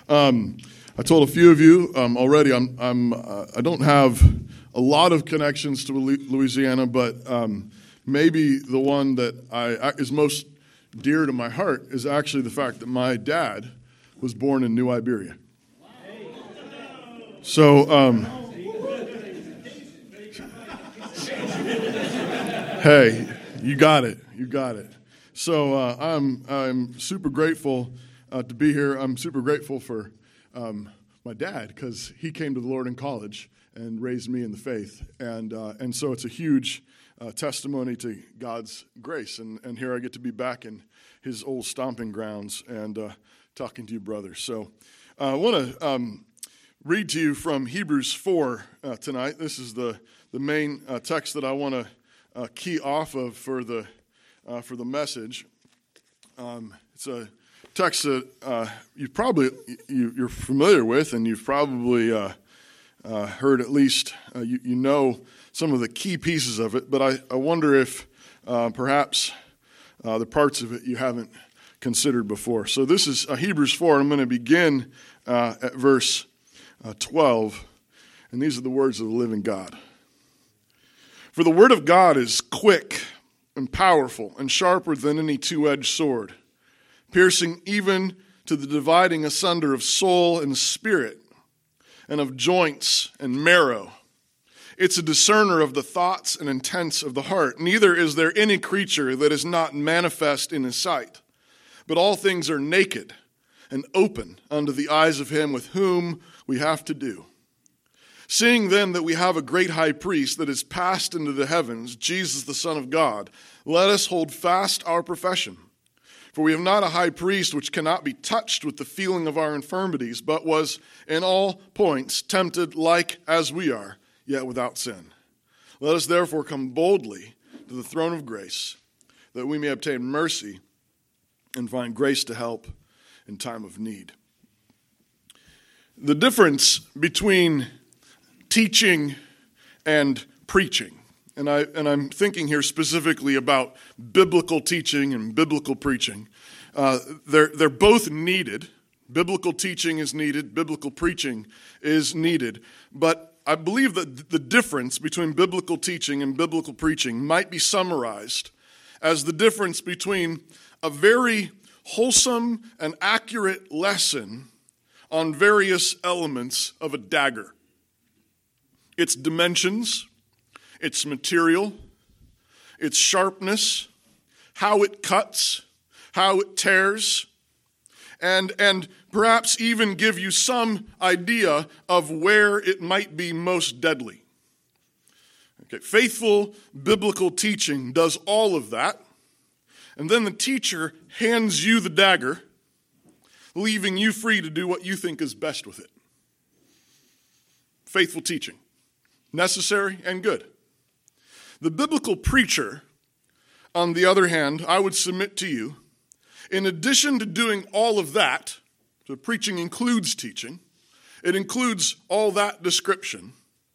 I told a few of you already. I don't have a lot of connections to Louisiana, but maybe the one that is most dear to my heart is actually the fact that my dad was born in New Iberia. So, hey, you got it. So I'm super grateful to be here. I'm super grateful for my dad because he came to the Lord in college and raised me in the faith, and so it's a huge testimony to God's grace. And here I get to be back in His old stomping grounds and talking to you, brothers. So I want to read to you from Hebrews 4 tonight. This is the main text that I want to key off of for the message. It's a text that you're familiar with, and you've probably heard at least you know some of the key pieces of it. But I wonder if perhaps the parts of it you haven't considered before. So this is Hebrews 4. I'm going to begin at verse 12, and these are the words of the living God. For the word of God is quick and powerful and sharper than any two-edged sword, piercing even to the dividing asunder of soul and spirit, and of joints and marrow. It's a discerner of the thoughts and intents of the heart. Neither is there any creature that is not manifest in His sight, but all things are naked and open unto the eyes of Him with whom we have to do. Seeing then that we have a great high priest that is passed into the heavens, Jesus the Son of God, let us hold fast our profession. For we have not a high priest which cannot be touched with the feeling of our infirmities, but was in all points tempted like as we are, yet without sin. Let us therefore come boldly to the throne of grace, that we may obtain mercy and find grace to help in time of need. The difference between teaching and preaching, and I'm thinking here specifically about biblical teaching and biblical preaching. They're both needed. Biblical teaching is needed. Biblical preaching is needed. But I believe that the difference between biblical teaching and biblical preaching might be summarized as the difference between a very wholesome and accurate lesson on various elements of a dagger. Its dimensions, its material, its sharpness, how it cuts, how it tears, and perhaps even give you some idea of where it might be most deadly. Okay, faithful biblical teaching does all of that, and then the teacher hands you the dagger, leaving you free to do what you think is best with it. Faithful teaching. Necessary and good. The biblical preacher, on the other hand, I would submit to you, in addition to doing all of that, so preaching includes teaching, it includes all that description,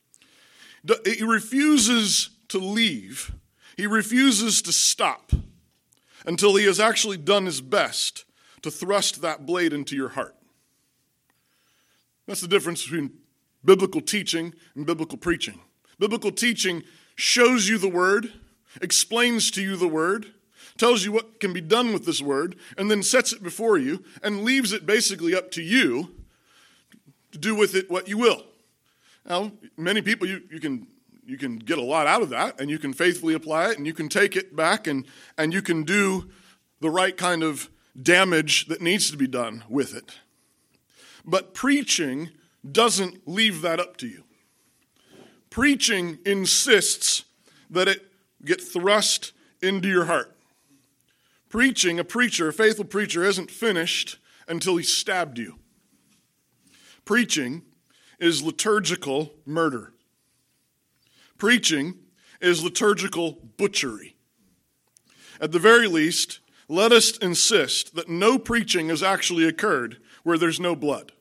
he refuses to leave, he refuses to stop until he has actually done his best to thrust that blade into your heart. That's the difference between biblical teaching and biblical preaching. Biblical teaching shows you the word, explains to you the word, tells you what can be done with this word, and then sets it before you and leaves it basically up to you to do with it what you will. Now, many people, you can get a lot out of that, and you can faithfully apply it, and you can take it back, and you can do the right kind of damage that needs to be done with it. But preaching doesn't leave that up to you. Preaching insists that it get thrust into your heart. A faithful preacher isn't finished until he stabbed you. Preaching is liturgical murder. Preaching is liturgical butchery. At the very least, let us insist that no preaching has actually occurred where there's no blood.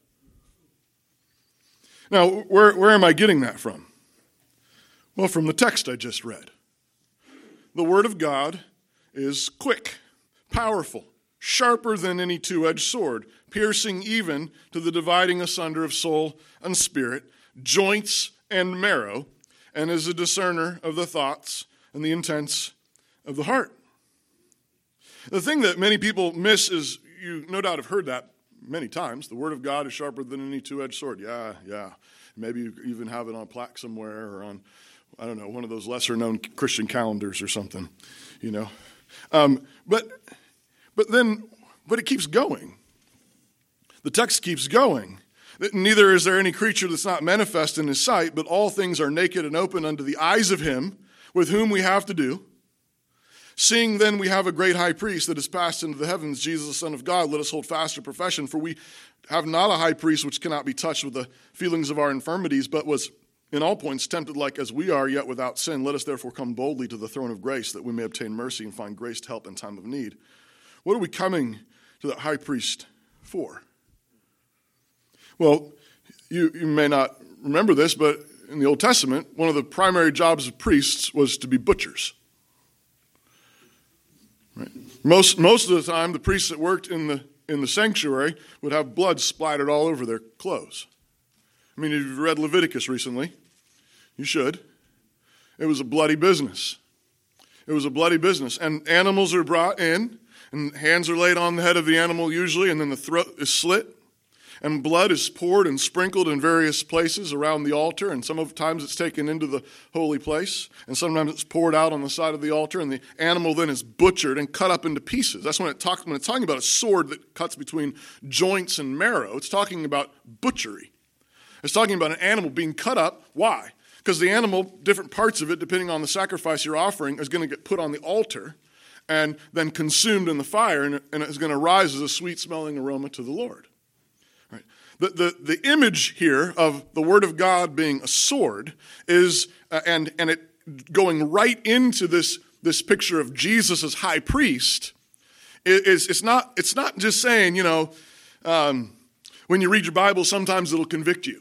Now, where am I getting that from? Well, from the text I just read. The Word of God is quick, powerful, sharper than any two-edged sword, piercing even to the dividing asunder of soul and spirit, joints and marrow, and is a discerner of the thoughts and the intents of the heart. The thing that many people miss is, you no doubt have heard that many times, the word of God is sharper than any two-edged sword. Yeah. Maybe you even have it on a plaque somewhere or on, I don't know, one of those lesser-known Christian calendars or something, you know. But it keeps going. The text keeps going. Neither is there any creature that's not manifest in his sight, but all things are naked and open unto the eyes of him with whom we have to do. Seeing then we have a great high priest that is passed into the heavens, Jesus the Son of God, let us hold fast our profession. For we have not a high priest which cannot be touched with the feelings of our infirmities, but was in all points tempted like as we are, yet without sin. Let us therefore come boldly to the throne of grace, that we may obtain mercy and find grace to help in time of need. What are we coming to the high priest for? Well, you may not remember this, but in the Old Testament, one of the primary jobs of priests was to be butchers. Right? Most of the time, the priests that worked in the sanctuary would have blood splattered all over their clothes. I mean, if you've read Leviticus recently, you should. It was a bloody business. It was a bloody business. And animals are brought in, and hands are laid on the head of the animal usually, and then the throat is slit. And blood is poured and sprinkled in various places around the altar, and sometimes it's taken into the holy place, and sometimes it's poured out on the side of the altar, and the animal then is butchered and cut up into pieces. That's when it's talking about a sword that cuts between joints and marrow. It's talking about butchery. It's talking about an animal being cut up. Why? Because the animal, different parts of it, depending on the sacrifice you're offering, is going to get put on the altar and then consumed in the fire, and it's going to rise as a sweet-smelling aroma to the Lord. Right. The image here of the Word of God being a sword is, and it going right into this picture of Jesus as high priest, it's not just saying, when you read your Bible, sometimes it'll convict you.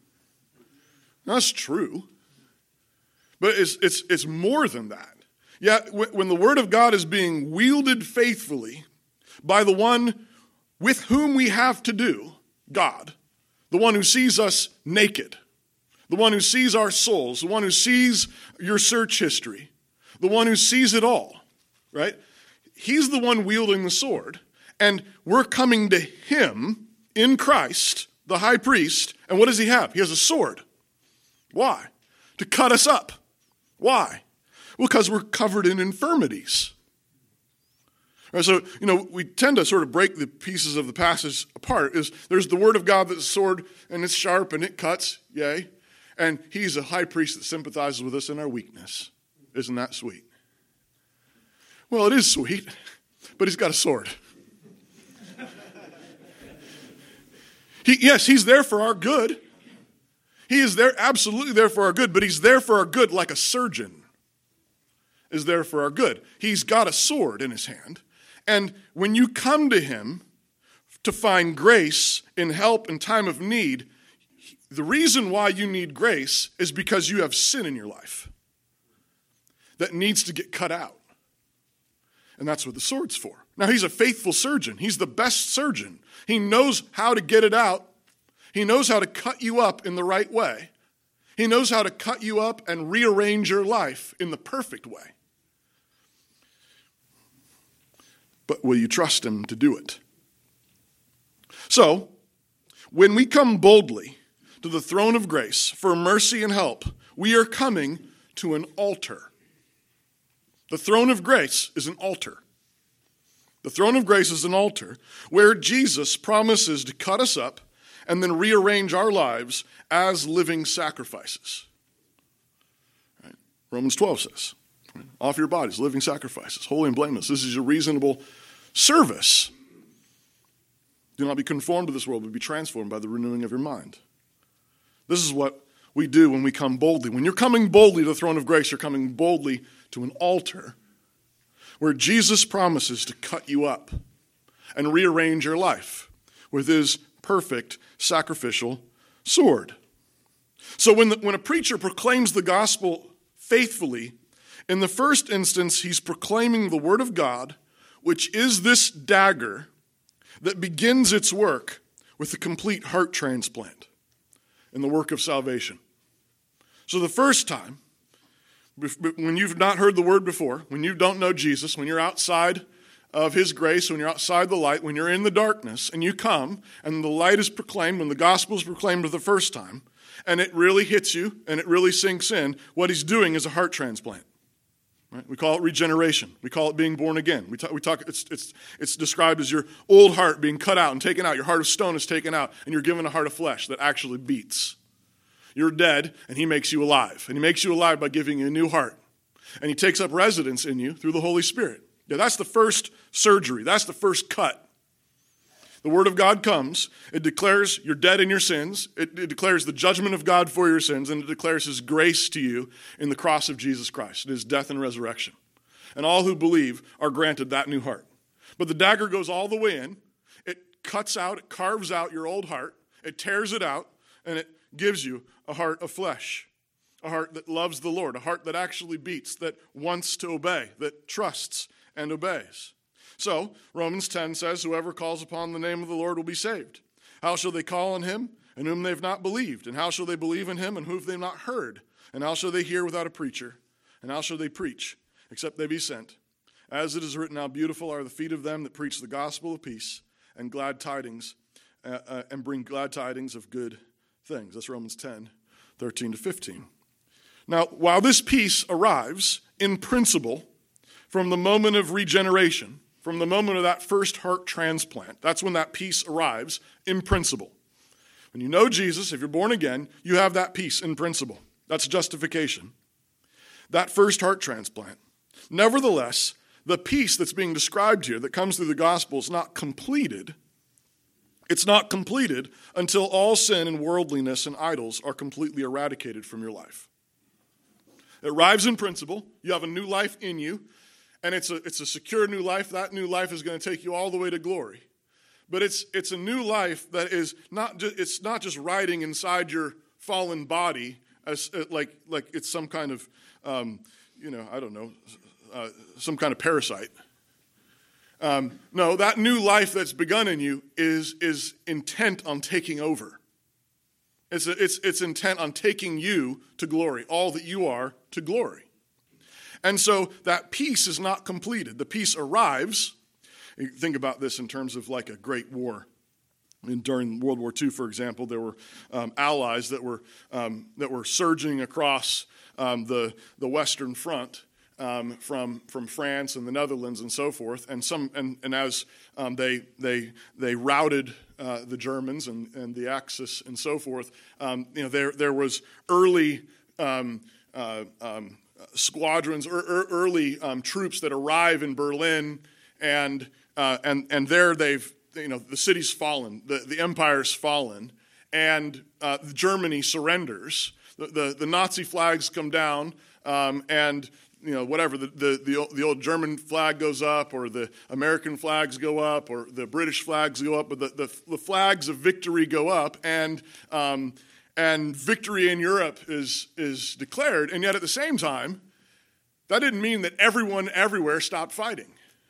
That's true. But it's more than that. Yeah, when the Word of God is being wielded faithfully by the one with whom we have to do, God, the one who sees us naked, the one who sees our souls, the one who sees your search history, the one who sees it all, right? He's the one wielding the sword, and we're coming to him in Christ, the high priest, and what does he have? He has a sword. Why? To cut us up. Why? Well, because we're covered in infirmities. Right, so, we tend to sort of break the pieces of the passage apart. There's the word of God that's a sword, and it's sharp, and it cuts, yay. And he's a high priest that sympathizes with us in our weakness. Isn't that sweet? Well, it is sweet, but he's got a sword. He's there for our good. He is there, absolutely there for our good, but he's there for our good like a surgeon is there for our good. He's got a sword in his hand. And when you come to him to find grace in help in time of need, the reason why you need grace is because you have sin in your life that needs to get cut out. And that's what the sword's for. Now, he's a faithful surgeon. He's the best surgeon. He knows how to get it out. He knows how to cut you up in the right way. He knows how to cut you up and rearrange your life in the perfect way. But will you trust him to do it? So, when we come boldly to the throne of grace for mercy and help, we are coming to an altar. The throne of grace is an altar. The throne of grace is an altar where Jesus promises to cut us up and then rearrange our lives as living sacrifices. Right? Romans 12 says, offer your bodies, living sacrifices, holy and blameless. This is your reasonable service. Do not be conformed to this world, but be transformed by the renewing of your mind. This is what we do when we come boldly. When you're coming boldly to the throne of grace, you're coming boldly to an altar where Jesus promises to cut you up and rearrange your life with his perfect sacrificial sword. So when a preacher proclaims the gospel faithfully, in the first instance, he's proclaiming the word of God which is this dagger that begins its work with a complete heart transplant in the work of salvation. So the first time, when you've not heard the word before, when you don't know Jesus, when you're outside of his grace, when you're outside the light, when you're in the darkness, and you come, and the light is proclaimed, when the gospel is proclaimed for the first time, and it really hits you, and it really sinks in, what he's doing is a heart transplant. Right? We call it regeneration. We call it being born again. It's described as your old heart being cut out and taken out. Your heart of stone is taken out, and you're given a heart of flesh that actually beats. You're dead, and he makes you alive. And he makes you alive by giving you a new heart. And he takes up residence in you through the Holy Spirit. Yeah, that's the first surgery. That's the first cut. The word of God comes. It declares you're dead in your sins. It declares the judgment of God for your sins, and it declares his grace to you in the cross of Jesus Christ, his death and resurrection. And all who believe are granted that new heart. But the dagger goes all the way in. It cuts out, it carves out your old heart. It tears it out, and it gives you a heart of flesh, a heart that loves the Lord, a heart that actually beats, that wants to obey, that trusts and obeys. So, Romans 10 says, whoever calls upon the name of the Lord will be saved. How shall they call on him in whom they've not believed? And how shall they believe in him in whom they've not heard? And how shall they hear without a preacher? And how shall they preach except they be sent? As it is written, how beautiful are the feet of them that preach the gospel of peace and glad tidings, and bring glad tidings of good things. That's Romans 10, 13 to 15. Now, while this peace arrives in principle from the moment of regeneration, from the moment of that first heart transplant, that's when that peace arrives in principle. When you know Jesus, if you're born again, you have that peace in principle. That's justification. That first heart transplant. Nevertheless, the peace that's being described here that comes through the gospel is not completed. It's not completed until all sin and worldliness and idols are completely eradicated from your life. It arrives in principle. You have a new life in you, and it's a secure new life. That new life is going to take you all the way to glory. But it's a new life that is not just riding inside your fallen body as like it's some kind of some kind of parasite. No, that new life that's begun in you is intent on taking over. It's intent on taking you to glory, all that you are to glory. And so that peace is not completed. The peace arrives. You think about this in terms of like a great war. During World War II, for example, there were allies that were surging across the Western Front. From France and the Netherlands and so forth, and as they routed the Germans and the Axis and so forth, there was early squadrons or early troops that arrive in Berlin, and there the city's fallen, the empire's fallen, and Germany surrenders. The Nazi flags come down, and whatever, the old German flag goes up, or the American flags go up, or the British flags go up, but the flags of victory go up, and victory in Europe is declared. And yet at the same time, that didn't mean that everyone everywhere stopped fighting.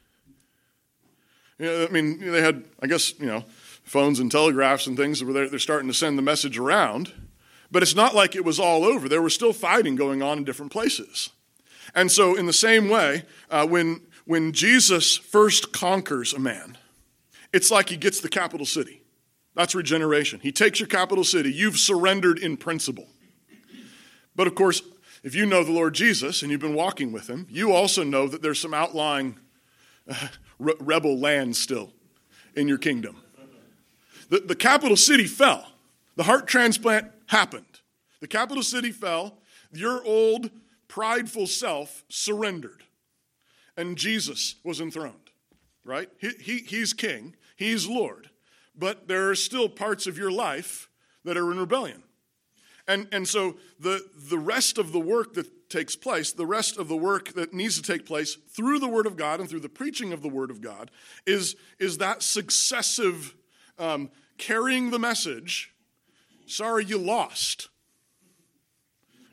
They had, phones and telegraphs and things where they're starting to send the message around, but it's not like it was all over. There was still fighting going on in different places. And so in the same way, when Jesus first conquers a man, it's like he gets the capital city. That's regeneration. He takes your capital city. You've surrendered in principle. But of course, if you know the Lord Jesus and you've been walking with him, you also know that there's some outlying rebel land still in your kingdom. The capital city fell. The heart transplant happened. The capital city fell. Your old prideful self surrendered, and Jesus was enthroned, right? He's king, he's Lord, but there are still parts of your life that are in rebellion. And so the rest of the work that takes place, the rest of the work that needs to take place through the Word of God and through the preaching of the Word of God is that successive carrying the message. Sorry, you lost.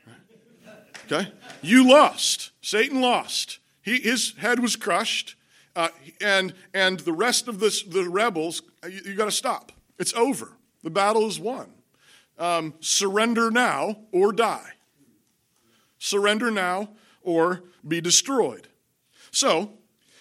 Okay? You lost. Satan lost. His head was crushed, And the rest of the rebels, you got to stop. It's over. The battle is won. Surrender now or die. Surrender now or be destroyed. So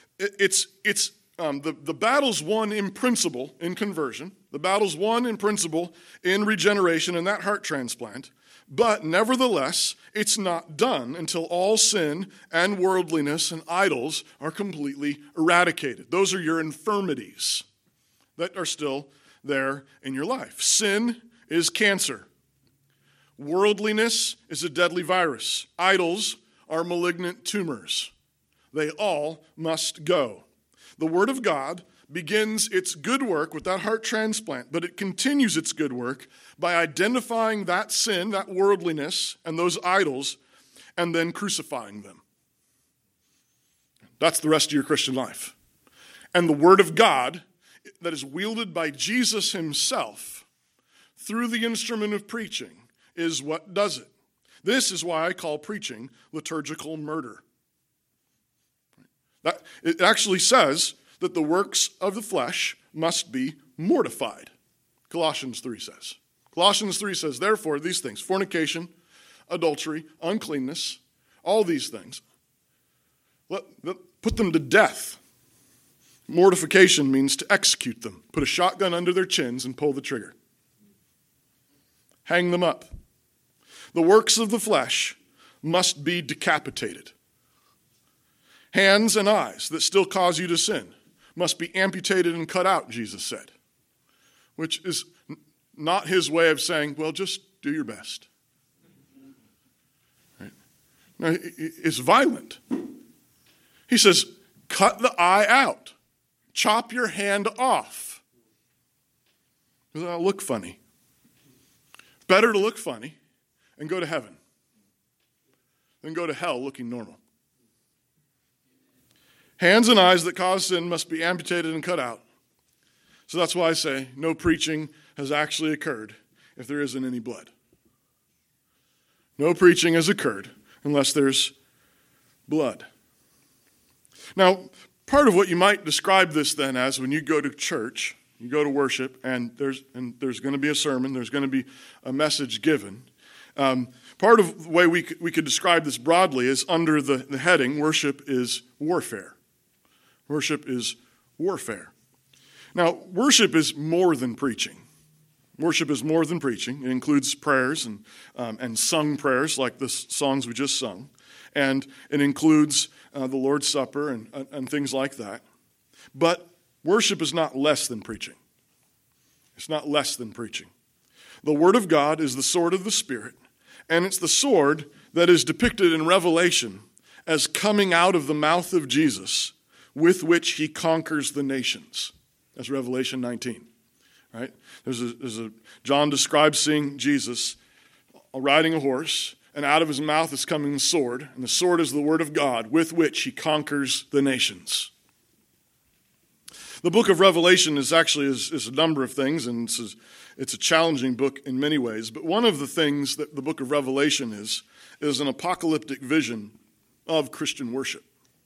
the battle's won in principle in conversion. The battle's won in principle in regeneration and that heart transplant. But nevertheless, it's not done until all sin and worldliness and idols are completely eradicated. Those are your infirmities that are still there in your life. Sin is cancer. Worldliness is a deadly virus. Idols are malignant tumors. They all must go. The Word of God begins its good work with that heart transplant, but it continues its good work by identifying that sin, that worldliness, and those idols, and then crucifying them. That's the rest of your Christian life. And the Word of God that is wielded by Jesus himself through the instrument of preaching is what does it. This is why I call preaching liturgical murder. It actually says that the works of the flesh must be mortified. Colossians 3 says. Colossians 3 says, therefore, these things, fornication, adultery, uncleanness, all these things, put them to death. Mortification means to execute them. Put a shotgun under their chins and pull the trigger. Hang them up. The works of the flesh must be decapitated. Hands and eyes that still cause you to sin must be amputated and cut out, Jesus said, which is not his way of saying, well, just do your best. Right? No, it's violent. He says, cut the eye out. Chop your hand off. That'll look funny. Better to look funny and go to heaven than go to hell looking normal. Hands and eyes that cause sin must be amputated and cut out. So that's why I say no preaching has actually occurred if there isn't any blood. No preaching has occurred unless there's blood. Now, part of what you might describe this then as when you go to church, you go to worship, and there's going to be a sermon, there's going to be a message given. Part of the way we could describe this broadly is under the heading, worship is warfare. Worship is warfare. Now, worship is more than preaching. Worship is more than preaching. It includes prayers and sung prayers like the songs we just sung. And it includes the Lord's Supper and things like that. But worship is not less than preaching. It's not less than preaching. The Word of God is the sword of the Spirit, and it's the sword that is depicted in Revelation as coming out of the mouth of Jesus, with which he conquers the nations. That's Revelation 19. Right? John describes seeing Jesus riding a horse, and out of his mouth is coming the sword, and the sword is the word of God, with which he conquers the nations. The book of Revelation is actually is a number of things, and it's a challenging book in many ways. But one of the things that the book of Revelation is an apocalyptic vision of Christian worship.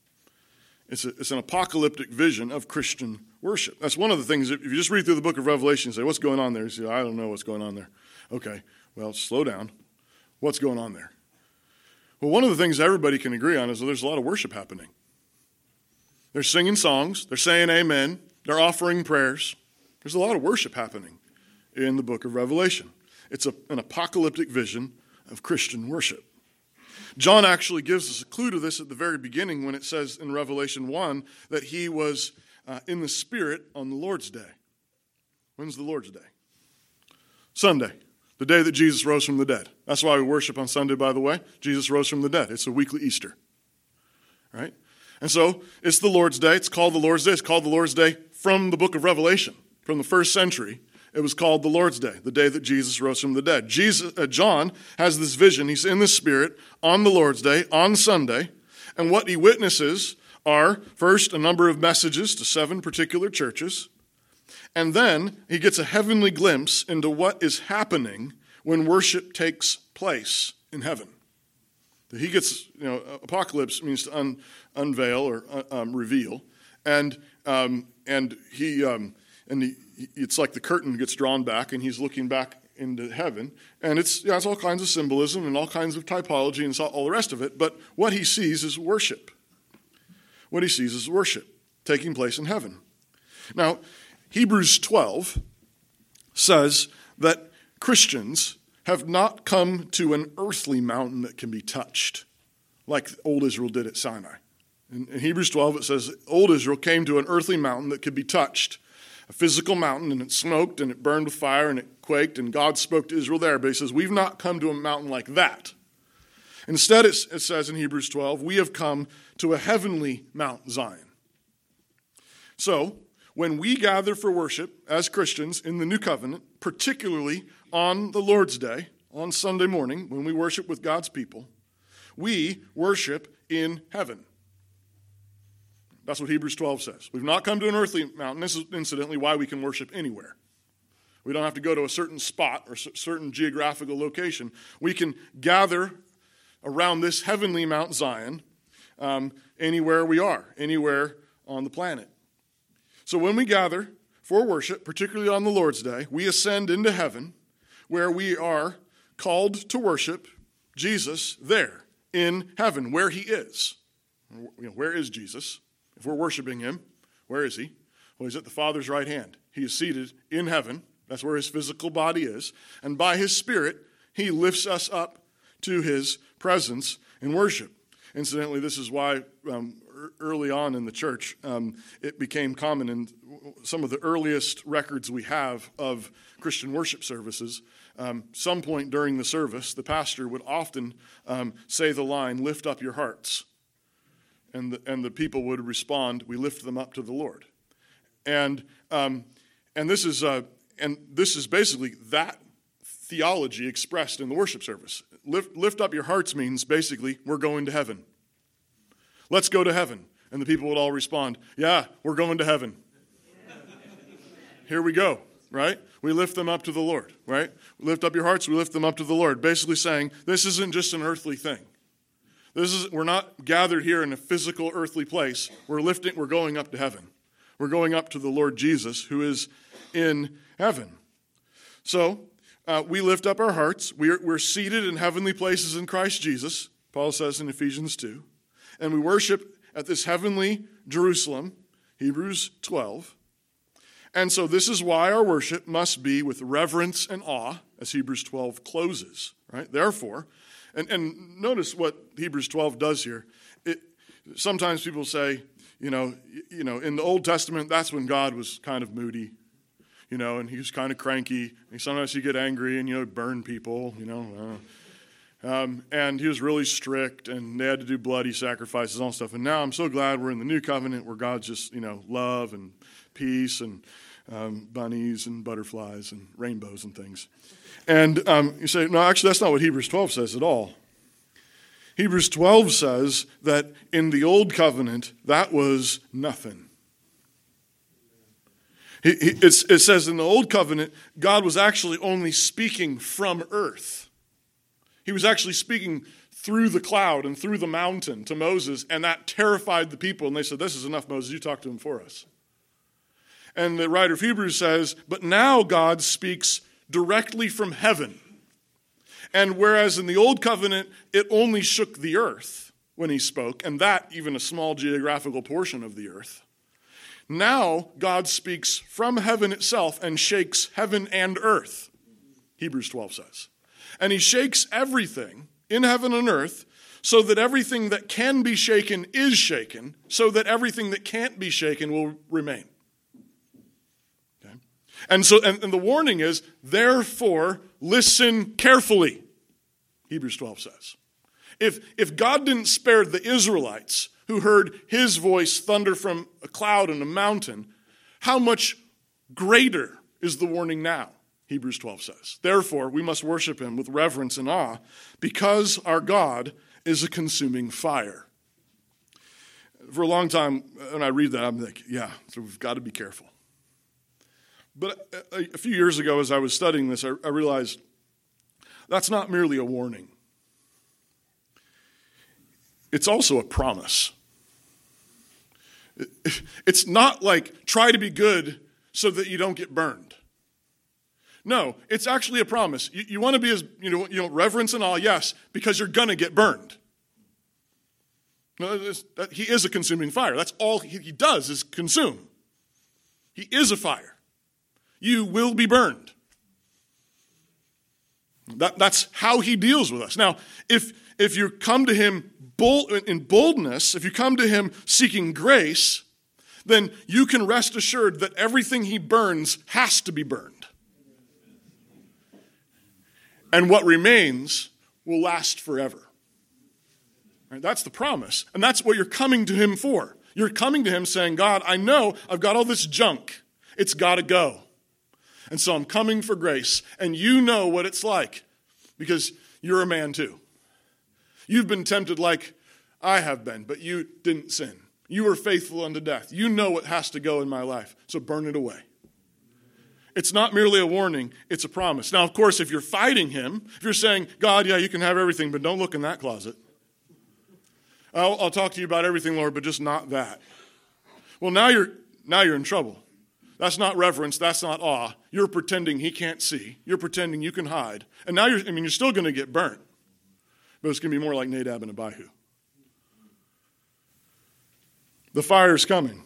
It's an apocalyptic vision of Christian worship. That's one of the things, if you just read through the book of Revelation and say, what's going on there? You say, I don't know what's going on there. Okay, well, slow down. What's going on there? Well, one of the things everybody can agree on is that there's a lot of worship happening. They're singing songs. They're saying amen. They're offering prayers. There's a lot of worship happening in the book of Revelation. It's an apocalyptic vision of Christian worship. John actually gives us a clue to this at the very beginning when it says in Revelation 1 that he was in the Spirit on the Lord's Day. When's the Lord's Day? Sunday, the day that Jesus rose from the dead. That's why we worship on Sunday, by the way. Jesus rose from the dead. It's a weekly Easter. Right? And so it's the Lord's Day. It's called the Lord's Day. It's called the Lord's Day from the book of Revelation, from the first century. It was called the Lord's Day, the day that Jesus rose from the dead. John has this vision. He's in the Spirit on the Lord's Day, on Sunday, and what he witnesses are, first, a number of messages to 7 particular churches, and then he gets a heavenly glimpse into what is happening when worship takes place in heaven. He gets, apocalypse means to unveil or reveal, and it's like the curtain gets drawn back, and he's looking back into heaven, and it's all kinds of symbolism and all kinds of typology and all the rest of it. But what he sees is worship. What he sees is worship taking place in heaven. Now, Hebrews 12 says that Christians have not come to an earthly mountain that can be touched, like old Israel did at Sinai. In Hebrews 12, it says old Israel came to an earthly mountain that could be touched, a physical mountain, and it smoked and it burned with fire and it quaked, and God spoke to Israel there. But he says, we've not come to a mountain like that. Instead, it says in Hebrews 12, we have come to a heavenly Mount Zion. So, when we gather for worship as Christians in the New Covenant, particularly on the Lord's Day, on Sunday morning, when we worship with God's people, we worship in heaven. That's what Hebrews 12 says. We've not come to an earthly mountain. This is incidentally why we can worship anywhere. We don't have to go to a certain spot or certain geographical location. We can gather around this heavenly Mount Zion anywhere we are, anywhere on the planet. So when we gather for worship, particularly on the Lord's Day, we ascend into heaven where we are called to worship Jesus there in heaven, where he is. Where is Jesus? If we're worshiping him, where is he? Well, he's at the Father's right hand. He is seated in heaven. That's where his physical body is. And by his Spirit, he lifts us up to his presence in worship. Incidentally, this is why early on in the church, it became common in some of the earliest records we have of Christian worship services. Some point during the service, the pastor would often say the line, "Lift up your hearts." And the people would respond, "We lift them up to the Lord." And this is basically that theology expressed in the worship service. Lift up your hearts means basically we're going to heaven. Let's go to heaven. And the people would all respond, "Yeah, we're going to heaven." Here we go, right? We lift them up to the Lord, right? Lift up your hearts, we lift them up to the Lord. Basically saying, this isn't just an earthly thing. We're not gathered here in a physical earthly place. We're going up to heaven. We're going up to the Lord Jesus, who is in heaven. So we lift up our hearts. We're seated in heavenly places in Christ Jesus, Paul says in Ephesians 2. And we worship at this heavenly Jerusalem, Hebrews 12. And so this is why our worship must be with reverence and awe, as Hebrews 12 closes, right? Therefore, and notice what Hebrews 12 does here. Sometimes people say, in the Old Testament, that's when God was kind of moody, and he was kind of cranky. And sometimes he'd get angry and, burn people, and he was really strict, and they had to do bloody sacrifices and all stuff. And now I'm so glad we're in the New Covenant where God's just, love and peace and bunnies and butterflies and rainbows and things. And you say, no, actually, that's not what Hebrews 12 says at all. Hebrews 12 says that in the Old Covenant, that was nothing. It says in the Old Covenant, God was actually only speaking from earth. He was actually speaking through the cloud and through the mountain to Moses, and that terrified the people. And they said, "This is enough, Moses. You talk to him for us." And the writer of Hebrews says, but now God speaks directly from heaven. And whereas in the Old Covenant, it only shook the earth when he spoke, and that even a small geographical portion of the earth, now God speaks from heaven itself and shakes heaven and earth, Hebrews 12 says. And he shakes everything in heaven and earth so that everything that can be shaken is shaken, so that everything that can't be shaken will remain. Okay? And the warning is, therefore, listen carefully, Hebrews 12 says. If God didn't spare the Israelites who heard his voice thunder from a cloud and a mountain, how much greater is the warning now, Hebrews 12 says. Therefore, we must worship him with reverence and awe because our God is a consuming fire. For a long time, when I read that, I'm like, yeah, so we've got to be careful. But a few years ago, as I was studying this, I realized that's not merely a warning. It's also a promise. It's not like try to be good so that you don't get burned. No, it's actually a promise. You want to be as, reverence and awe, yes, because you're going to get burned. No, he is a consuming fire. That's all he does is consume. He is a fire. You will be burned. That's how he deals with us. Now, if you come to him in boldness, if you come to him seeking grace, then you can rest assured that everything he burns has to be burned. And what remains will last forever. Right? That's the promise. And that's what you're coming to him for. You're coming to him saying, God, I know I've got all this junk. It's got to go. And so I'm coming for grace. And you know what it's like because you're a man too. You've been tempted like I have been, but you didn't sin. You were faithful unto death. You know what has to go in my life, so burn it away. It's not merely a warning, it's a promise. Now, of course, if you're fighting him, if you're saying, God, yeah, you can have everything, but don't look in that closet. I'll talk to you about everything, Lord, but just not that. Well, now you're in trouble. That's not reverence, that's not awe. You're pretending he can't see. You're pretending you can hide. And now you're still going to get burnt. But it's going to be more like Nadab and Abihu. The fire is coming.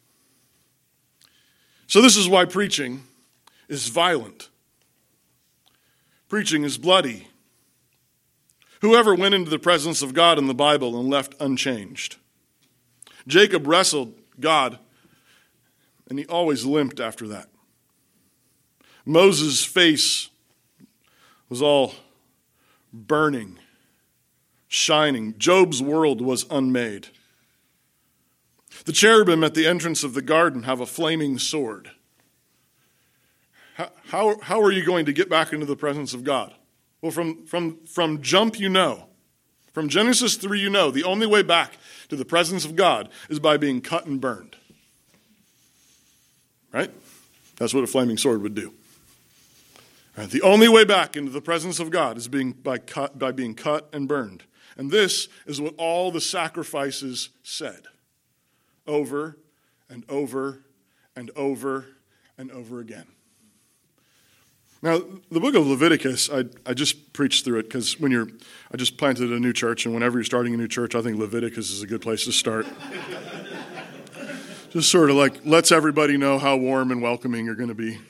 So this is why preaching is violent. Preaching is bloody. Whoever went into the presence of God in the Bible and left unchanged? Jacob wrestled God, and he always limped after that. Moses' face was all burning, shining. Job's world was unmade. The cherubim at the entrance of the garden have a flaming sword. How are you going to get back into the presence of God? Well, from jump, you know. From Genesis 3, you know. The only way back to the presence of God is by being cut and burned. Right? That's what a flaming sword would do. Right? The only way back into the presence of God is by being cut and burned. And this is what all the sacrifices said. Over and over and over and over again. Now, the book of Leviticus, I just preached through it because I just planted a new church, and whenever you're starting a new church, I think Leviticus is a good place to start. Just sort of like lets everybody know how warm and welcoming you're going to be.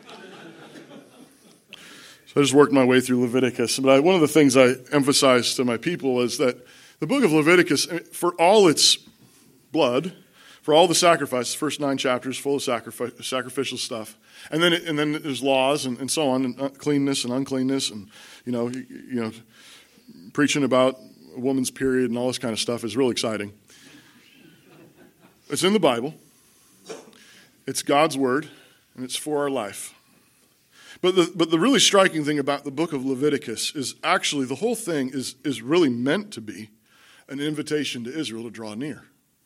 So I just worked my way through Leviticus. But one of the things I emphasize to my people is that the book of Leviticus, for all its blood, for all the sacrifices, the first 9 chapters full of sacrificial stuff, and then there's laws and so on, and cleanness and uncleanness, and preaching about a woman's period and all this kind of stuff is real exciting. It's in the Bible. It's God's word, and it's for our life. But the really striking thing about the book of Leviticus is actually the whole thing is really meant to be an invitation to Israel to draw near.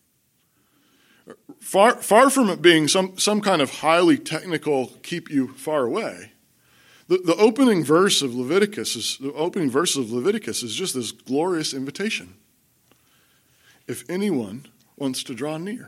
Far from it being some kind of highly technical keep you far away, the opening verse of Leviticus is just this glorious invitation. If anyone wants to draw near,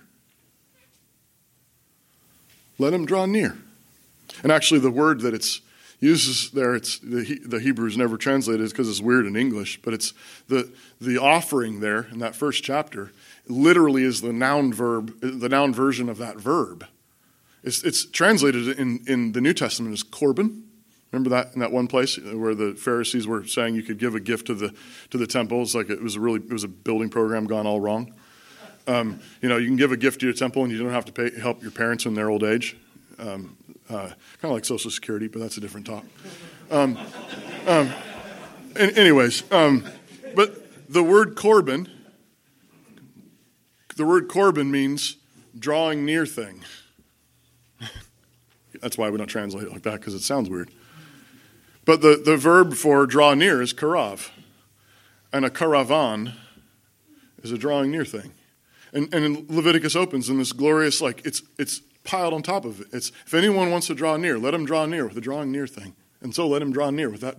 let him draw near. And actually, the word that it's uses there, it's the Hebrew's never translated because it's weird in English, but it's the offering there in that first chapter. Literally is the noun version of that verb. It's translated in the New Testament as korban. Remember that in that one place where the Pharisees were saying you could give a gift to the temple. It's like it was a building program gone all wrong. You can give a gift to your temple and you don't have to help your parents in their old age. Kind of like Social Security, but that's a different talk. Anyways, but the word korban means drawing near thing. That's why we don't translate it like that, because it sounds weird. But the verb for draw near is karav. And a karavan is a drawing near thing. And Leviticus opens in this glorious, it's piled on top of it. It's, if anyone wants to draw near, let him draw near with a drawing near thing. And so let him draw near with that.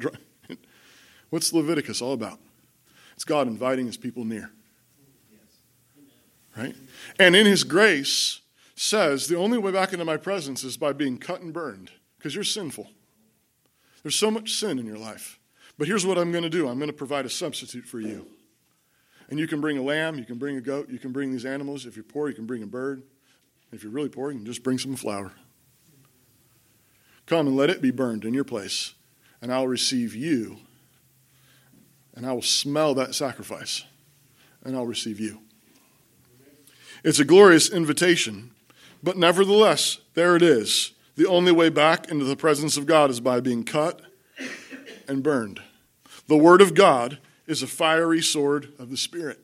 What's Leviticus all about? It's God inviting his people near. right? And in his grace says the only way back into my presence is by being cut and burned because you're sinful. There's so much sin in your life. But here's what I'm going to do. I'm going to provide a substitute for you. And you can bring a lamb, you can bring a goat, you can bring these animals. If you're poor, you can bring a bird. If you're really poor, you can just bring some flour. Come and let it be burned in your place, and I'll receive you, and I will smell that sacrifice, and I'll receive you. It's a glorious invitation, but nevertheless, there it is. The only way back into the presence of God is by being cut and burned. The Word of God is a fiery sword of the Spirit.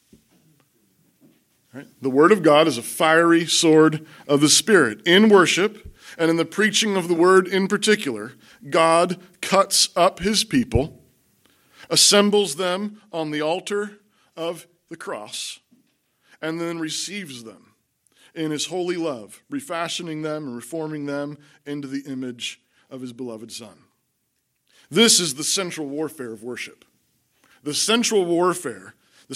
Right? The Word of God is a fiery sword of the Spirit. In worship and in the preaching of the Word in particular, God cuts up his people, assembles them on the altar of the cross, and then receives them in his holy love, refashioning them and reforming them into the image of his beloved Son. This is the central warfare of worship. The central warfare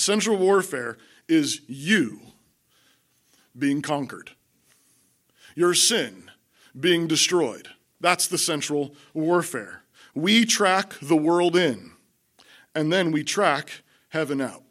is you being conquered. Your sin being destroyed. That's the central warfare. We track the world in, and then we track heaven out.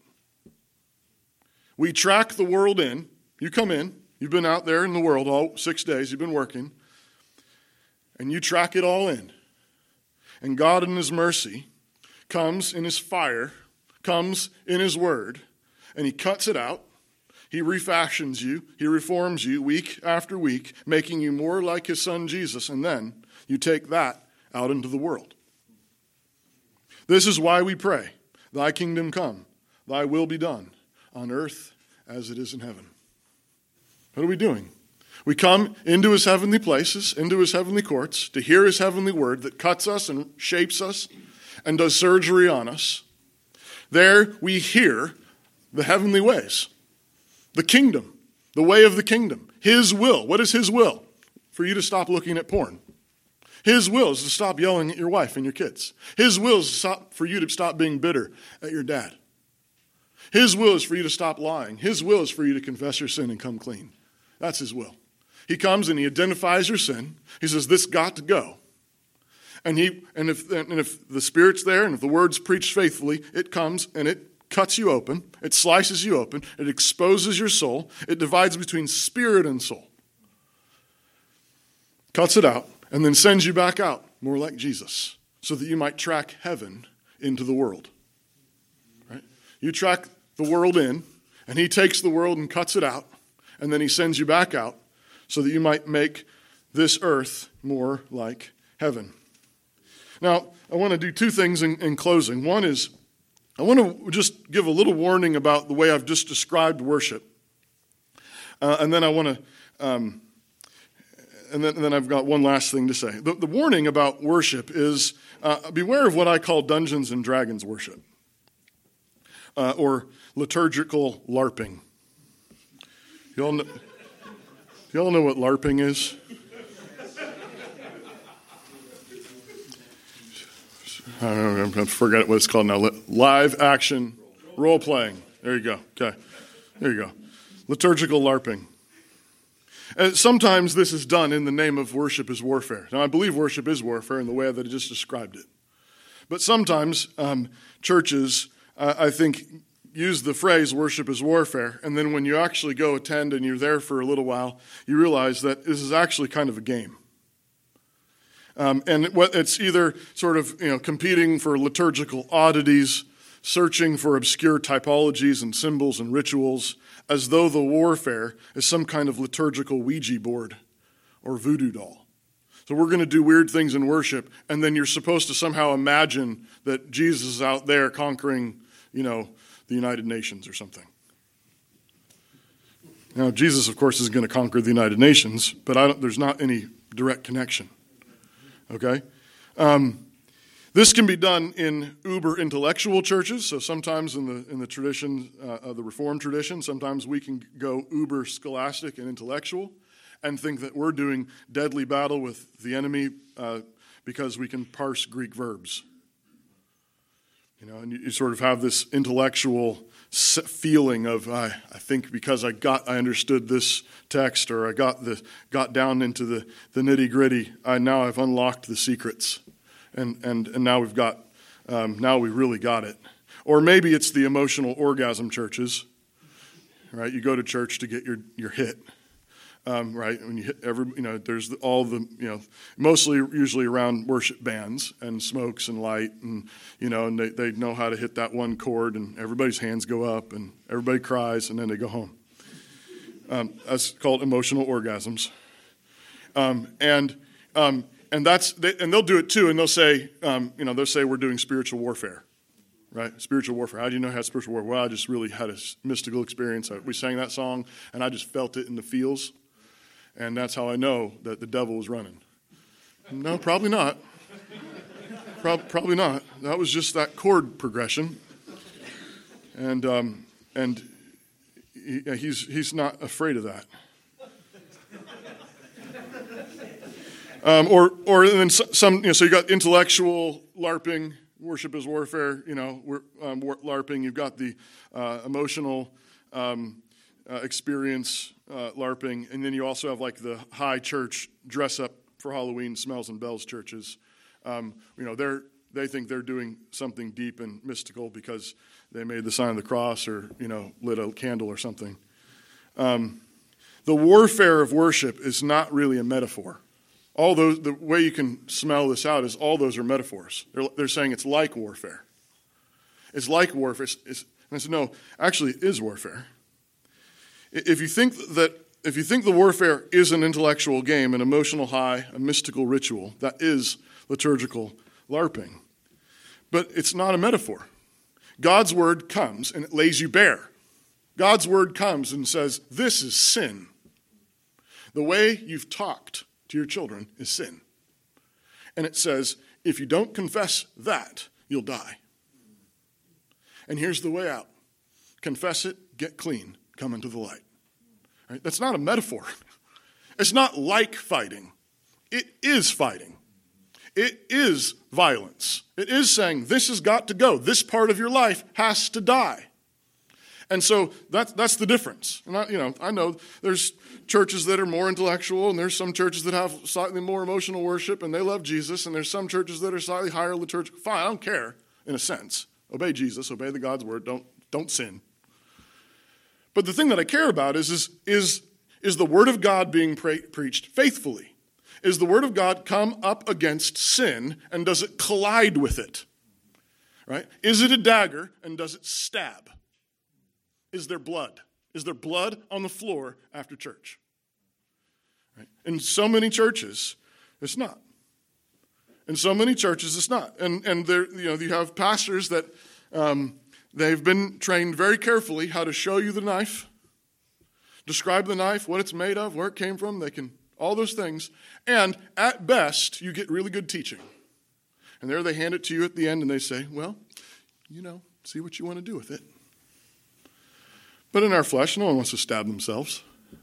We track the world in. You come in. You've been out there in the world all 6 days. You've been working. And you track it all in. And God in his mercy comes in his fire, comes in his word, and he cuts it out. He refashions you. He reforms you week after week, making you more like his Son Jesus. And then you take that out into the world. This is why we pray, thy kingdom come, thy will be done on earth as it is in heaven. What are we doing? We come into his heavenly places, into his heavenly courts, to hear his heavenly word that cuts us and shapes us and does surgery on us. There we hear the heavenly ways, the kingdom, the way of the kingdom, his will. What is his will? For you to stop looking at porn. His will is to stop yelling at your wife and your kids. His will is for you to stop being bitter at your dad. His will is for you to stop lying. His will is for you to confess your sin and come clean. That's his will. He comes and he identifies your sin. He says, this got to go. And if the Spirit's there and if the word's preached faithfully, it comes and it cuts you open. It slices you open. It exposes your soul. It divides between spirit and soul. Cuts it out and then sends you back out more like Jesus so that you might track heaven into the world. Right? You track the world in and he takes the world and cuts it out and then he sends you back out so that you might make this earth more like heaven. Now, I want to do two things in closing. One is I want to just give a little warning about the way I've just described worship. And then I want to, and then I've got one last thing to say. The warning about worship is beware of what I call Dungeons and Dragons worship, or liturgical LARPing. Y'all know what LARPing is? I don't know, I'm going to forget what it's called now. Live action role playing. There you go. Okay. There you go. Liturgical LARPing. And sometimes this is done in the name of worship is warfare. Now, I believe worship is warfare in the way that I just described it. But sometimes churches, I think, use the phrase worship is warfare, and then when you actually go attend and you're there for a little while, you realize that this is actually kind of a game. And it's either sort of competing for liturgical oddities, searching for obscure typologies and symbols and rituals, as though the warfare is some kind of liturgical Ouija board or voodoo doll. So we're going to do weird things in worship, and then you're supposed to somehow imagine that Jesus is out there conquering, the United Nations or something. Now, Jesus, of course, is going to conquer the United Nations, but there's not any direct connection. Okay? This can be done in uber intellectual churches. So sometimes in the tradition of the Reformed tradition, sometimes we can go uber scholastic and intellectual and think that we're doing deadly battle with the enemy because we can parse Greek verbs. And you sort of have this intellectual feeling of I think because I understood this text, or I got down into the nitty gritty. Now I've unlocked the secrets, and now we've got now we really got it. Or maybe it's the emotional orgasm churches, right? You go to church to get your hit. Right, when you hit there's all the, mostly usually around worship bands and smokes and light, and and they know how to hit that one chord, and everybody's hands go up, and everybody cries, and then they go home. That's called emotional orgasms, and they'll do it too, and they'll say, we're doing spiritual warfare. Right? Spiritual warfare. How do you know how spiritual warfare? Well, I just really had a mystical experience. We sang that song, and I just felt it in the feels. And that's how I know that the devil was running. No, probably not. Probably not. That was just that chord progression. And he's not afraid of that. Or then some. So you got intellectual LARPing. Worship is warfare. LARPing. You've got the emotional experience. LARPing, and then you also have like the high church dress up for Halloween, smells and bells churches. They think they're doing something deep and mystical because they made the sign of the cross, or lit a candle or something. The warfare of worship is not really a metaphor. All those, the way you can smell this out is all those are metaphors. They're saying it's like warfare. It's like warfare. And I said, no, actually it is warfare. If you think the warfare is an intellectual game, an emotional high, a mystical ritual, that is liturgical LARPing. But it's not a metaphor. God's word comes and it lays you bare. God's word comes and says, this is sin. The way you've talked to your children is sin. And it says, if you don't confess that, you'll die. And here's the way out. Confess it, get clean. Come into the light. Right? That's not a metaphor. It's not like fighting. It is fighting. It is violence. It is saying this has got to go. This part of your life has to die. And so that's the difference. And I know there's churches that are more intellectual, and there's some churches that have slightly more emotional worship, and they love Jesus, and there's some churches that are slightly higher liturgical. Fine, I don't care, in a sense. Obey Jesus, obey the God's word, don't sin. But the thing that I care about is the word of God being preached faithfully? Is the word of God come up against sin, and does it collide with it? Right? Is it a dagger, and does it stab? Is there blood? Is there blood on the floor after church? Right? In so many churches, it's not. In so many churches, it's not. And there, you have pastors that they've been trained very carefully how to show you the knife, describe the knife, what it's made of, where it came from. They can all those things. And at best, you get really good teaching. And there they hand it to you at the end, and they say, well, see what you want to do with it. But in our flesh, no one wants to stab themselves.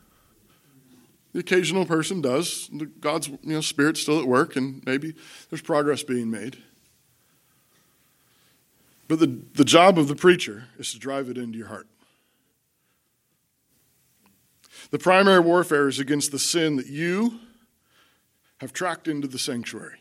The occasional person does. God's Spirit's still at work, and maybe there's progress being made. But the job of the preacher is to drive it into your heart. The primary warfare is against the sin that you have tracked into the sanctuary.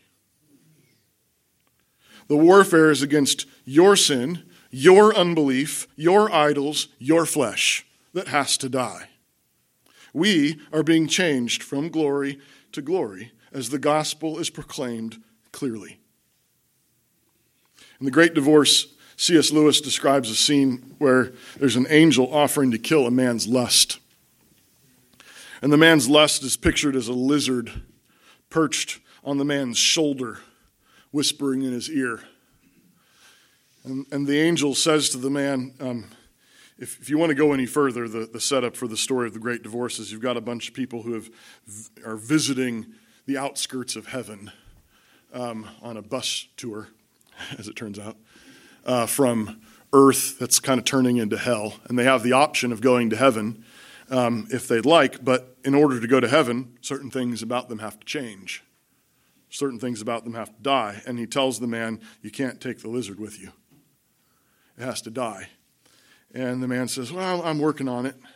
The warfare is against your sin, your unbelief, your idols, your flesh that has to die. We are being changed from glory to glory as the gospel is proclaimed clearly. In The Great Divorce, C.S. Lewis describes a scene where there's an angel offering to kill a man's lust. And the man's lust is pictured as a lizard perched on the man's shoulder, whispering in his ear. And the angel says to the man, if you want to go any further, the setup for the story of the Great Divorce is you've got a bunch of people who are visiting the outskirts of heaven on a bus tour, as it turns out, from earth that's kind of turning into hell. And they have the option of going to heaven if they'd like, but in order to go to heaven, certain things about them have to change. Certain things about them have to die. And he tells the man, you can't take the lizard with you. It has to die. And the man says, well, I'm working on it.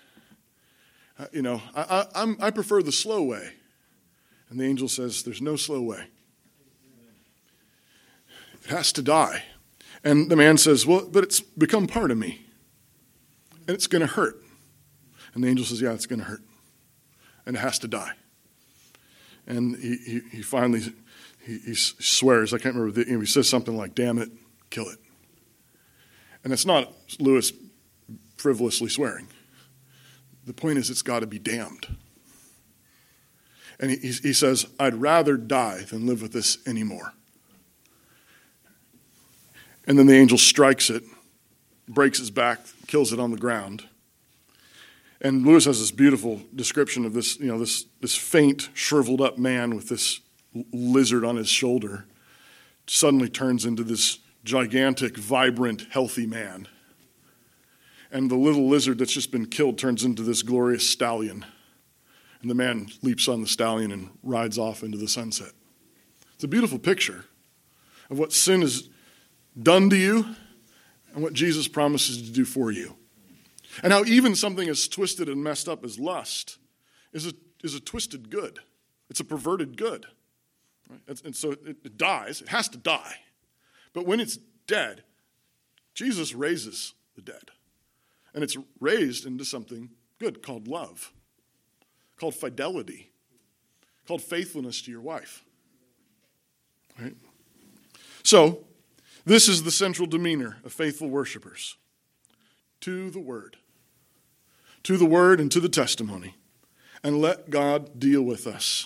I prefer the slow way. And the angel says, there's no slow way. It has to die. And the man says, well, but it's become part of me. And it's going to hurt. And the angel says, yeah, it's going to hurt. And it has to die. And he finally, he swears, I can't remember, he says something like, damn it, kill it. And it's not Lewis frivolously swearing. The point is, it's got to be damned. And he says, I'd rather die than live with this anymore. And then the angel strikes it, breaks its back, kills it on the ground. And Lewis has this beautiful description of this, this faint, shriveled up man with this lizard on his shoulder suddenly turns into this gigantic, vibrant, healthy man. And the little lizard that's just been killed turns into this glorious stallion. And the man leaps on the stallion and rides off into the sunset. It's a beautiful picture of what sin has done to you and what Jesus promises to do for you. And how even something as twisted and messed up as lust is a twisted good. It's a perverted good. Right? And so it dies. It has to die. But when it's dead, Jesus raises the dead. And it's raised into something good called love, called fidelity, called faithfulness to your wife. Right? So, this is the central demeanor of faithful worshipers. To the word. To the word and to the testimony. And let God deal with us.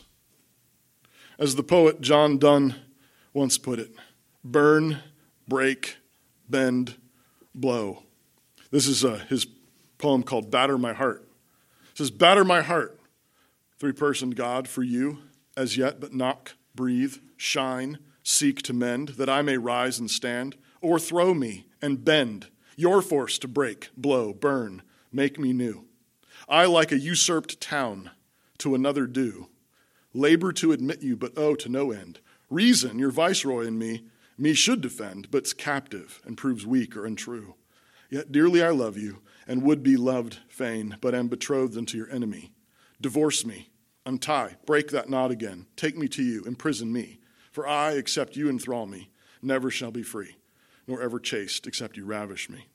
As the poet John Donne once put it, burn, break, bend, blow. This is his poem called Batter My Heart. It says, batter my heart, three-personed God, for you, as yet but knock, breathe, shine, seek to mend, that I may rise and stand. O'erthrow me and bend, your force to break, blow, burn, make me new. I, like a usurped town, to another due. Labor to admit you, but to no end. Reason, your viceroy in me should defend, but's captive and proves weak or untrue. Yet dearly I love you, and would be loved fain, but am betrothed unto your enemy. Divorce me, untie, break that knot again, take me to you, imprison me. For I, except you enthrall me, never shall be free, nor ever chaste, except you ravish me.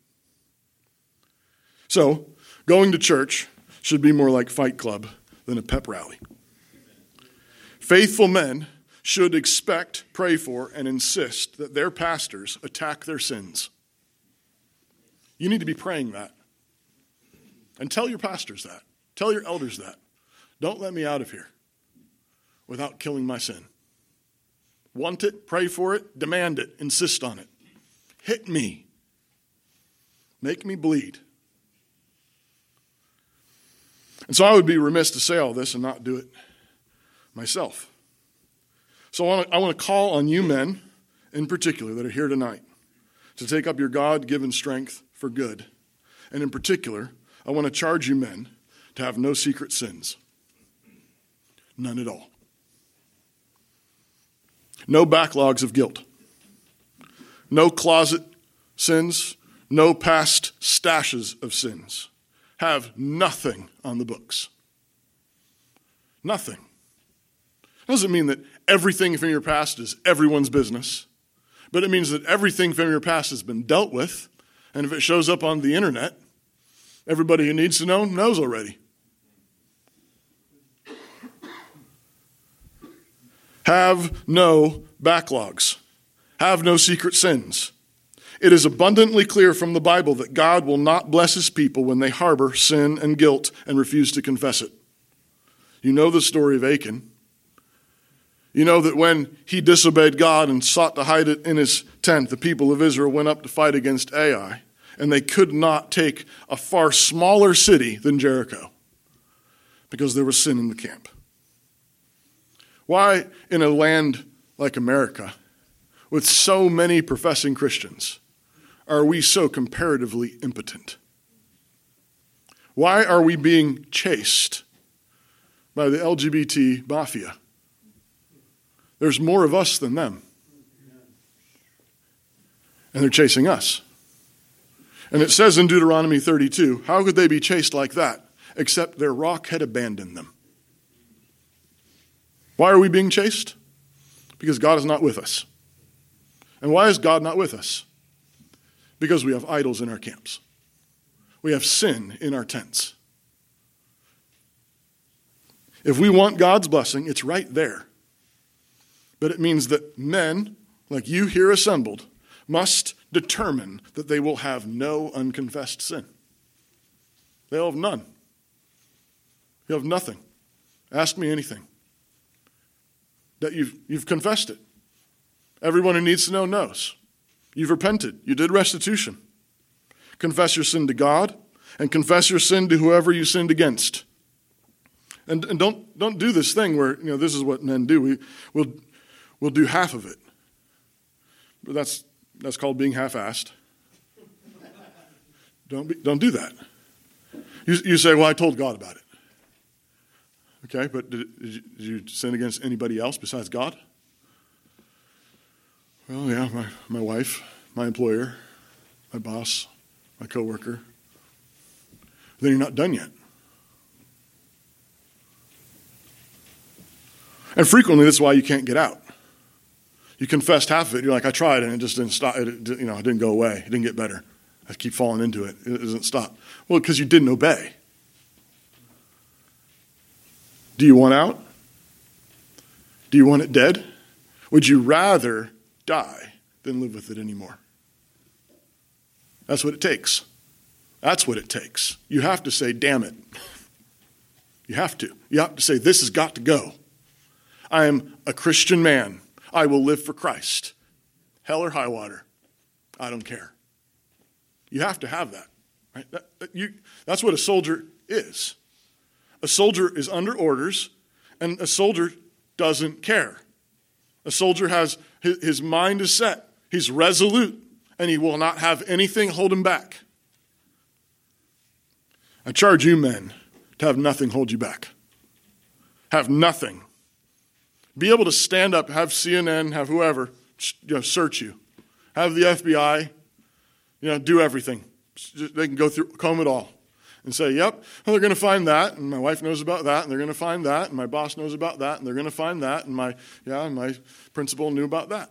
So, going to church should be more like Fight Club than a pep rally. Faithful men should expect, pray for, and insist that their pastors attack their sins. You need to be praying that. And tell your pastors that. Tell your elders that. Don't let me out of here without killing my sin. Want it, pray for it, demand it, insist on it. Hit me. Make me bleed. And so I would be remiss to say all this and not do it myself. So I want to call on you men in particular that are here tonight to take up your God-given strength for good. And in particular, I want to charge you men to have no secret sins. None at all. No backlogs of guilt. No closet sins. No past stashes of sins. Have nothing on the books. Nothing. Doesn't mean that everything from your past is everyone's business, but it means that everything from your past has been dealt with, and if it shows up on the internet, everybody who needs to know knows already. Have no backlogs. Have no secret sins. It is abundantly clear from the Bible that God will not bless his people when they harbor sin and guilt and refuse to confess it. You know the story of Achan. You know that when he disobeyed God and sought to hide it in his tent, the people of Israel went up to fight against Ai, and they could not take a far smaller city than Jericho because there was sin in the camp. Why, in a land like America, with so many professing Christians, are we so comparatively impotent? Why are we being chased by the LGBT mafia? There's more of us than them. And they're chasing us. And it says in Deuteronomy 32, how could they be chased like that? Except their rock had abandoned them. Why are we being chased? Because God is not with us. And why is God not with us? Because we have idols in our camps. We have sin in our tents. If we want God's blessing, it's right there. But it means that men, like you here assembled, must determine that they will have no unconfessed sin. They'll have none. You have nothing. Ask me anything. That you've confessed it. Everyone who needs to know knows. You've repented. You did restitution. Confess your sin to God and confess your sin to whoever you sinned against. And don't do this thing where, this is what men do. We'll do half of it. But that's called being half-assed. Don't do that. You say, well, I told God about it. Okay, but did you sin against anybody else besides God? Well, yeah, my wife, my employer, my boss, my coworker. Then you're not done yet. And frequently, that's why you can't get out. You confessed half of it. You're like, I tried, and it just didn't stop. It didn't go away. It didn't get better. I keep falling into it. It doesn't stop. Well, because you didn't obey. Do you want out? Do you want it dead? Would you rather die than live with it anymore? That's what it takes. That's what it takes. You have to say, damn it. You have to. You have to say, this has got to go. I am a Christian man. I will live for Christ. Hell or high water. I don't care. You have to have that. Right? That's what a soldier is. A soldier is under orders, and a soldier doesn't care. A soldier has, his mind is set. He's resolute, and he will not have anything hold him back. I charge you men to have nothing hold you back. Have nothing. Be able to stand up, have CNN, have whoever, search you. Have the FBI, do everything. They can go through, comb it all. And say, yep, well, they're going to find that, and my wife knows about that, and they're going to find that, and my boss knows about that, and they're going to find that, and my principal knew about that.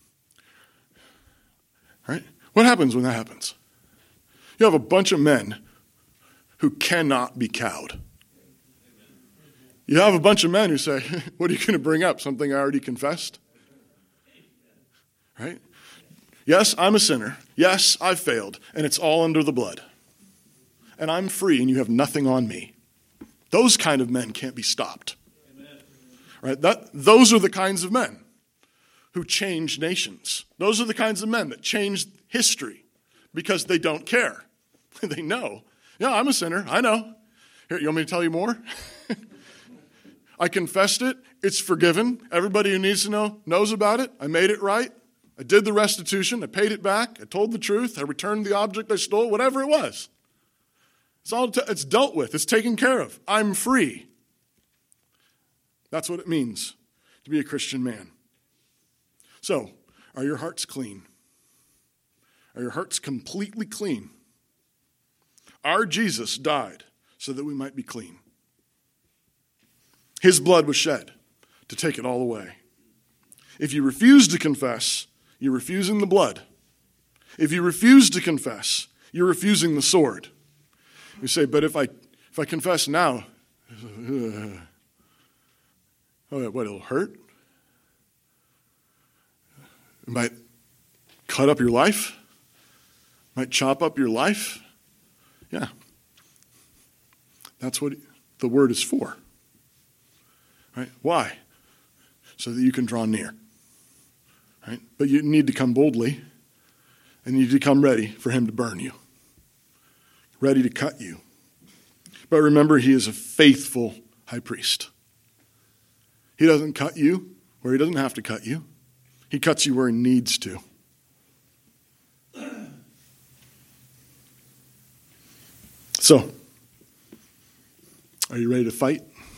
Right? What happens when that happens? You have a bunch of men who cannot be cowed. You have a bunch of men who say, what are you going to bring up? Something I already confessed? Right? Yes, I'm a sinner. Yes, I've failed, and it's all under the blood. And I'm free, and you have nothing on me. Those kind of men can't be stopped. Right? Those are the kinds of men who change nations. Those are the kinds of men that change history because they don't care. They know. Yeah, I'm a sinner. I know. Here, you want me to tell you more? I confessed it. It's forgiven. Everybody who needs to know knows about it. I made it right. I did the restitution. I paid it back. I told the truth. I returned the object I stole, whatever it was. It's dealt with. It's taken care of. I'm free. That's what it means to be a Christian man. So, are your hearts clean? Are your hearts completely clean? Our Jesus died so that we might be clean. His blood was shed to take it all away. If you refuse to confess, you're refusing the blood. If you refuse to confess, you're refusing the sword. You say, but if I confess now, what, it'll hurt? It might cut up your life? Might chop up your life? Yeah. That's what the word is for. Right? Why? So that you can draw near. Right? But you need to come boldly, and you need to come ready for him to burn you. Ready to cut you. But remember, he is a faithful high priest. He doesn't cut you where he doesn't have to cut you. He cuts you where he needs to. So, are you ready to fight?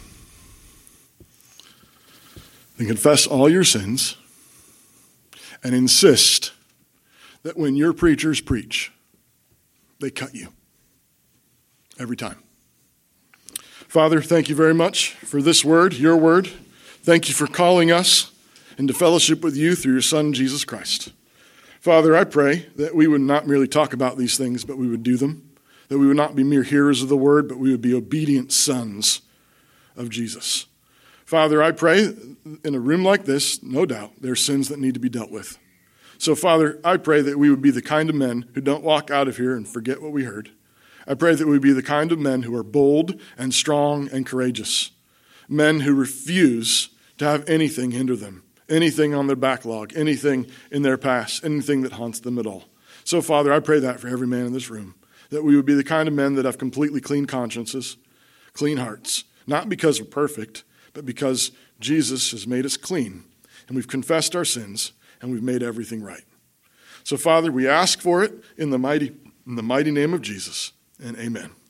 Then confess all your sins and insist that when your preachers preach, they cut you. Every time. Father, thank you very much for this word, your word. Thank you for calling us into fellowship with you through your Son, Jesus Christ. Father, I pray that we would not merely talk about these things, but we would do them. That we would not be mere hearers of the word, but we would be obedient sons of Jesus. Father, I pray in a room like this, no doubt, there are sins that need to be dealt with. So, Father, I pray that we would be the kind of men who don't walk out of here and forget what we heard. I pray that we be the kind of men who are bold and strong and courageous. Men who refuse to have anything hinder them, anything on their backlog, anything in their past, anything that haunts them at all. So, Father, I pray that for every man in this room, that we would be the kind of men that have completely clean consciences, clean hearts, not because we're perfect, but because Jesus has made us clean, and we've confessed our sins, and we've made everything right. So, Father, we ask for it in the mighty name of Jesus. And amen.